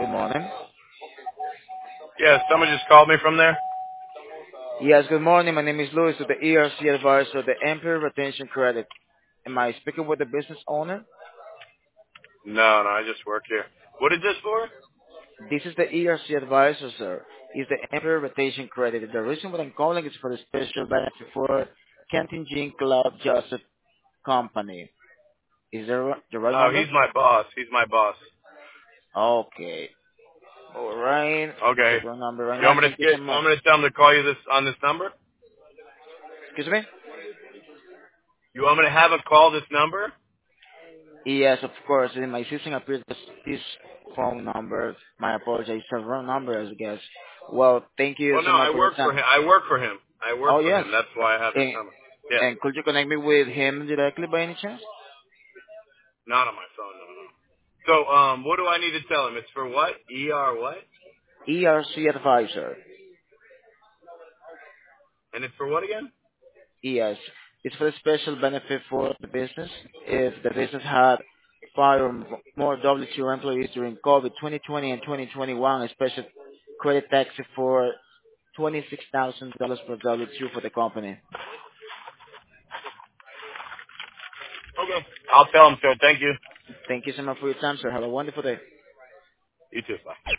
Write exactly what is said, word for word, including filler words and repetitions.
Good morning. Yeah, someone just called me from there. Yes, good morning. My name is Louis with the E R C advisor, the Empire Retention Credit. Am I speaking with the business owner? No, no, I just work here. What is this for? This is the E R C advisor, sir. Is the Empire Retention Credit. The reason what I'm calling is for the special benefit for Kenton Jean Club Joseph Company. Is there the right Oh, number? he's my boss. He's my boss. Okay. All right. It's Okay. the wrong number right You now. want me to Thank you get? so much. Want me to tell him to call you this on this number? Excuse me? You want me to have him call this number? Yes, of course. In my system appears this, this phone number. My apologies. It's the wrong number, I guess. Well, thank you Well, so no, much I for your work for time. him. I work for him. I work Oh, for yes. him. That's why I have his And, number. Yeah. and could you connect me with him directly by any chance? Not on my phone. No, no. So, um, what do I need to tell him? It's for what? E R what? E R C advisor. And it's for what again? Yes. It's for a special benefit for the business. If the business had five or m- more W two employees during COVID twenty twenty and twenty twenty-one, a special credit tax for twenty-six thousand dollars per W two for the company. Okay. I'll tell him, sir. Thank you. Thank you so much for your time, sir. Have a wonderful day. You too. Bye.